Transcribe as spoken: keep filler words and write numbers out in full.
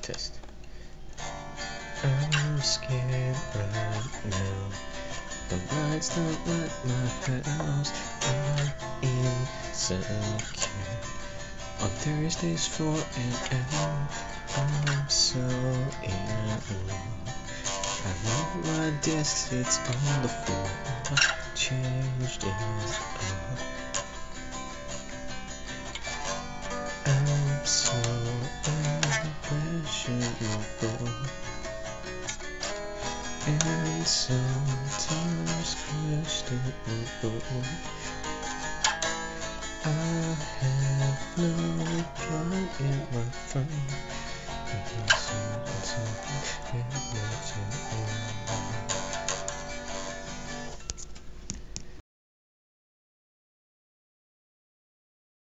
test. I'm scared right now. The lights don't light my house. I'm insecure. On Thursdays four a.m. I'm so in love. I leave my desk sits on the floor. I changed it all. I'm so impressionable, and sometimes questionable. I have no plug in my phone.